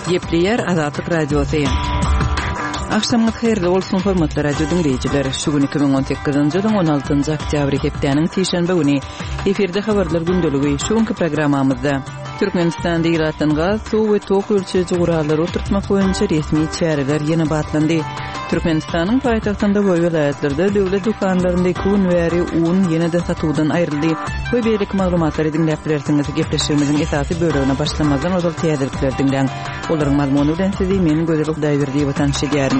Gepleyer Azatlyk Radiosu. Akşamyz hayrly bolsun hormatly radio dinleyijiler. Şu gün 2018-nji ýylyň 16-njy oktýabr hepdeniň seşenbe güni eferde habarlar gündöligi şu günkü programmamyzda Türkmenistanda ýaratylan gaz, suw we tok ölçeji gurallary oturtmak boýunça resmi çäreler ýene batlandy. Türkmenistanyň paýtagtynda we welaýatlarda döwlet dukanlarynda kun wäri un ýene de satuwdan aýryldy. Bu beýlik maglumatlary dinläp bilersiňiz. Gepleşigimiziň esasy bölügine başlamazdan ozal täzelikler dinleň. Olaryň mazmuny bilen sizi men Gözel Hudaýberdi watanşygyaryn.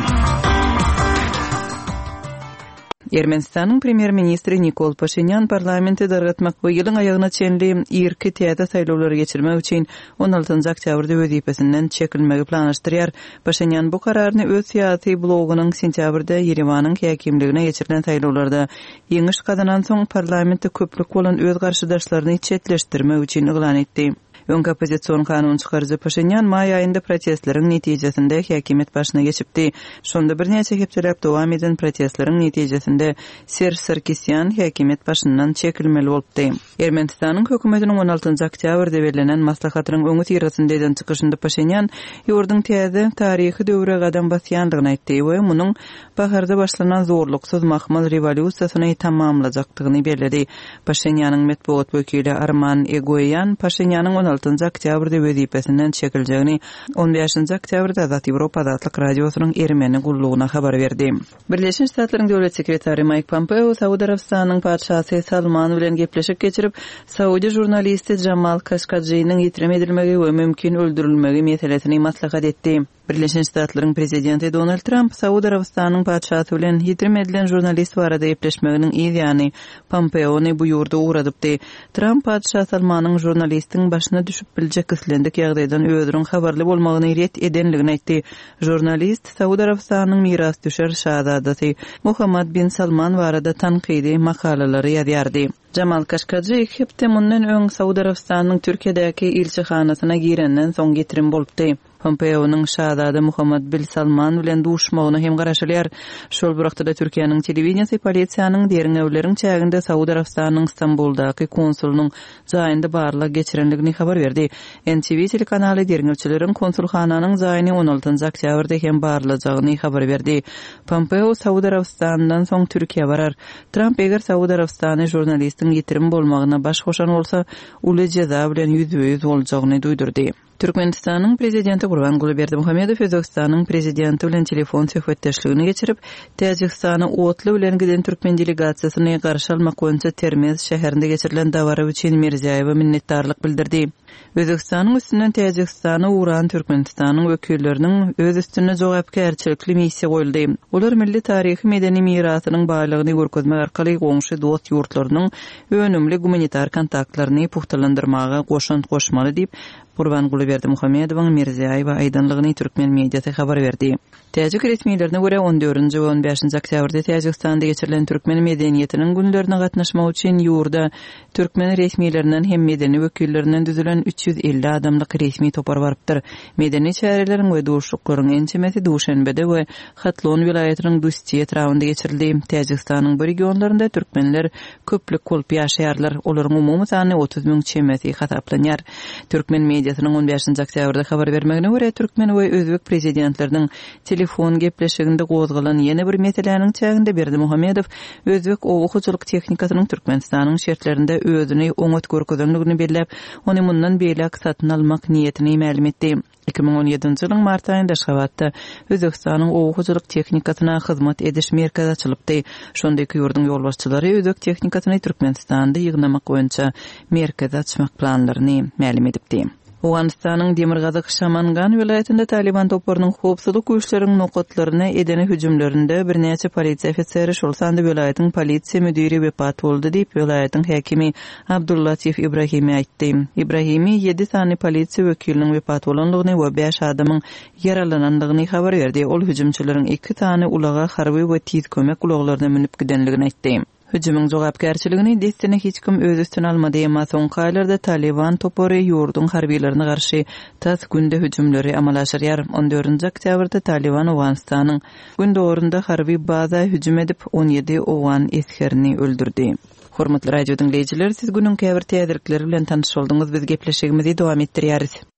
Ermenistanyň premier ministri Nikol Paşinyan parlamenti dargatmak we ýylyň aýagyna çenli irki täze saýlawlary geçirmek üçin 16-njy oktýabrda wezipesinden çekilmegi planlaşdyrýar. Paşinyan bu kararyny öz syýasy blogunyň sentýabrda Yerewanyň häkimligine geçirilen saýlawlarda ýeňiş kazanan soň parlamentde köplük bolan öz garşydaşlaryny çetleşdirmek üçin eglan etdi. Öňki opozisiýon kanun çykarjy Paşinyan may aýynda protestleriň netijesinde häkimet başyna geçipdi. Şonda bir näçe hepdelep dowam eden protestleriň netijesinde Sarkisyan häkimet başyndan çekilmeli bolupdy. Ermenistanyň hökümetiniň 16-njy oktýabrda berilen maslahatynyň öňü tirasynda eden çykyşynda Paşinyan ýurdun täze taryhy döwre gadam basýandygyny aýtdy we munyň baharda başlanan zorluksyz mahmal rewolýusiýasyny tamamlajakdygyny bellädi. Paşinyanyň medeniýet wekili Arman Egoyan Paşinyanyň 16-njy oktýabrda wezipesinden çekiljegini 15-njy oktýabrda Azat Ýewropa Azatlyk Radiosynyň Ermeni gullugyna habar berdi. Birleşmiş Ştatlaryň döwlet sekretary Mike Pompeo Saudy Arabistanynyň padşahsy Salman bilen gepleşik geçirip Saudi jurnalisti Jamal Khashoggi'niň ýitirme edilmegi we mümkin öldürilmegi meselesini maslahat etdi. Birleşmiş Ştatlaryň prezidenti Donald Trump Saudy Arabistanynyň padşahsy bilen ýitirme edilen jurnalist barada gepleşmeginiň ýa-ni Pompeo'ny bu ýurda uğradypdy. Trump padşah Salmanyň jurnalistiň başyna düşüp biljek kislendik ýagdaýdan özüniň habarly bolmagyny ret edenligini aýtdy. Jurnalist Saudy Arabistanynyň miras düşer şahzadasy Muhammad bin Salman barada tanqidi makalalary ýazýardy. Jamal Khashoggi hepde mundan öň Saudy Arabistanynyň Türkiýedäki elçihanasyna girenden soň getirim bolupdy. Pompeo'nyň şahzada Muhammad bin Salman bilen duşmagyny hem garaşylýar. Şol wagtda Türkiýanyň telewiziýasy polisiýanyň deriňewleriň çäginde Saudy Arabistanynyň Istanbuldaky konsulunyň jaýynda barlyk geçirenligini habar berdi. NTV telekanaly deriňewçileriň konsulxananyň jaýyny 16-njy oktýabrda hem barlajagyny habar berdi. Pompeo Saudy Arabistanyndan soň Türkiýe barar. Trump eger Saudy Arabistany jurnalistiň ýetirim bolmagyna baş goşan bolsa, uly jeza bilen ýüzüýüz boljagyny duýdurdy. Türkmenistanyň prezidenti Gurbanguly Berdimuhammedow Özbekistanyň prezidenti bilen telefon söhbetdeşligini geçirip, Täjikistany otly bilen giden türkmen delegasiýasyny garşy almak boýunça Termez şäherinde geçirilen dawara üçin Mirziýewe minnetdarlyk bildirdi. Özbekistanyň üstünden Täjikistany uğran Türkmenistanyň wekilleriniň öz üstüne jogapkärçilikli missiýa goýuldy. Olar milli taryhy medeni mirasynyň baýlygyny görkezmek arkaly goňşy dost ýurtlarynyň önümli humanitar kontaktlaryny puhtalandyrmaga goşmaly diýip Gurbanguly Berdimuhammedowyň Mirziýewe aýdanlygyny türkmen mediasy habar berdi. Täjik resmiýetlerine görä 14-nji we 15-nji oktýabrda Täjikistanda geçirilen türkmen medeniýetiniň günlerine gatnaşmak üçin ýurda türkmen resmiýetlerinden hem medeni wekillerinden düzülen 350 adamlyk resmi topar barypdyr. Medeni çäreleriň we duşuklaryň ençemesi Duşanbede we Hatlon vilayatynyň Dustiýe etrawynda geçirildi. Täjikistanyň bu regionlarynda türkmenler köplük bolup ýaşaýarlar. Olaryň umumy sany 30.000 çemesi hasaplanýar. Türkmen mediasynyň 15-nji oktýabrda habar bermegine görä türkmen we özbek prezidentlerining telefon gepleşiginde gozgalan ýene bir meseleniň çäginde Berdimuhammedow özbek oguçylyk tehnikasynyň Türkmenistanyň şertlerinde özüni oňat görkezanligini bellep, ony mundan beýlek satyn almak niýetini ma'lum etdi. 2017-nji ýylyň mart aýynda Şabatda Özbekistanyň oguçylyk tehnikasyna hyzmat ediş merkezi açylypdy. Şondaky ýurdun ýolbaşçylary özbek tehnikasyny Türkmenistanda ýygnamak boýunça merkez açmak planlaryny ma'lum edipdi. Awganistanyň Demirgazyk Şamangan vilayatynda Taliban toplarynyň howpsuzlyk güýçleriniň nokatlaryna edene hüjümlerinde bir näçe polisiýa ofiseri şol sanda vilayatyň polisiýa müdiri wepat boldy diýip vilayatyň häkimi Abdullatif Ibrahimi aýtdy. Ibrahimi 7 sany polisiýa wekiliniň wepat bolanlygyny we 5 adamyň yaralananlygyny habar berdi. Ol hüjümçileriň 2 sany ulaga harby we tiz kömek ulaglaryna minip gidenligini aýtdy. Hüjümüň jogapkärçiligini destine hiç kim öz üstüne almady, emma soňky aýlarda Taliban topary ýurdun harbiýlerini garşy tas günde hüjümleri amal aşyrýar. 14-nji oktýabrda Taliban Awganistanyň günde orunda harbiy baza hüjüm edip 17 Awgan eskerini öldürdi. Hormatly radio dinleyijiler, siz günün käbir täzelikleri bilen tanyş boldunuz. Biz gepleşigimizi dowam etdirýäris.